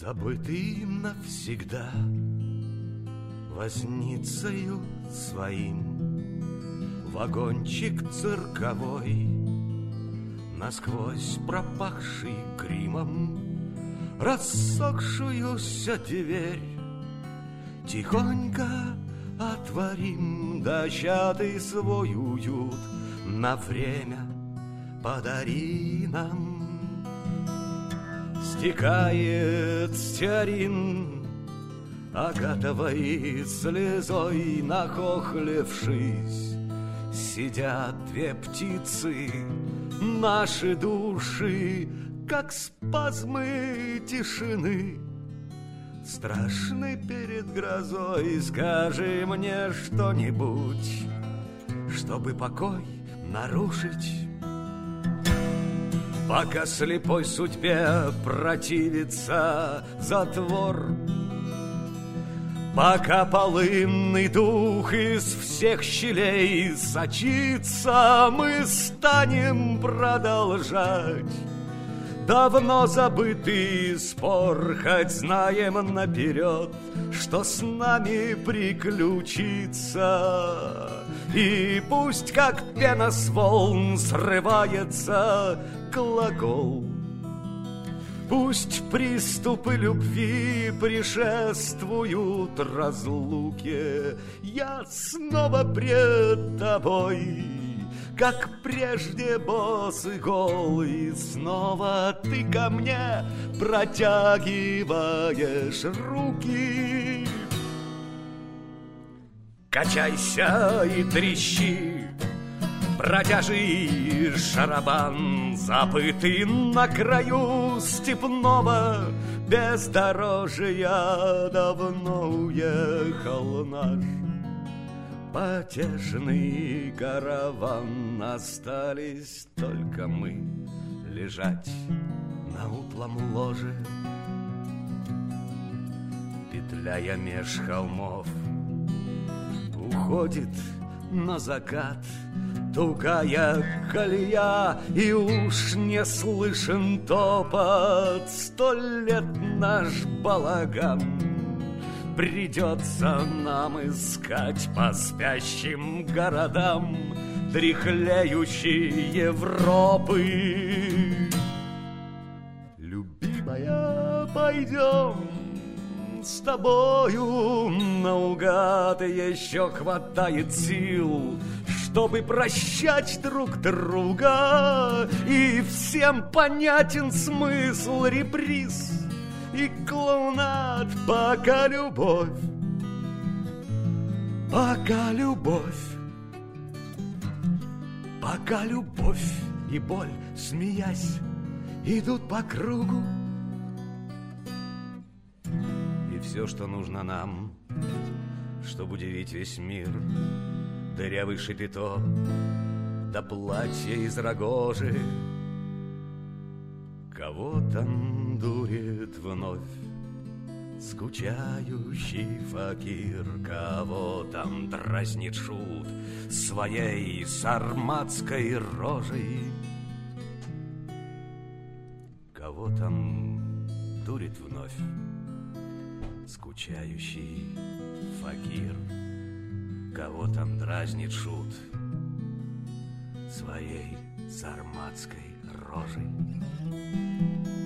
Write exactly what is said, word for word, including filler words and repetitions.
Забытый навсегда возницею своим вагончик цирковой, насквозь пропахший гримом, рассохшуюся дверь тихонько отворим, дощатый свой уют на время подари нам. Стекает стеарин агатовой слезой, нахохлившись, сидят две птицы, наши души, как спазмы тишины. Страшны перед грозой, скажи мне что-нибудь, чтобы покой нарушить. Пока слепой судьбе противится затвор, пока полынный дух из всех щелей сочится, мы станем продолжать давно забытый спор, хоть знаем наперед, что с нами приключится. И пусть как пена с волн срывается глагол, пусть приступы любви предшествуют разлуке, я снова пред тобой, как прежде босый гол, и снова ты ко мне протягиваешь руки. Качайся и трещи, протяжи шарабан, забытый на краю степного бездорожья, давно уехал наш потешный караван. Остались только мы лежать на утлом ложе, петляя меж холмов. Уходит на закат тугая колея, и уж не слышен топот. Сто лет наш балаган придется нам искать по спящим городам дряхлеющей Европы. Любимая, пойдем с тобою наугад, еще хватает сил, чтобы прощать друг друга, и всем понятен смысл реприз и клоунад. Пока любовь, пока любовь, пока любовь и боль, смеясь, идут по кругу. И все, что нужно нам, чтобы удивить весь мир, дырявый шапито да платье из рогожи. Кого там дурит вновь скучающий факир, кого там дразнит шут своей сарматской рожей, кого там дурит вновь скучающий факир, кого там дразнит шут своей сарматской рожей.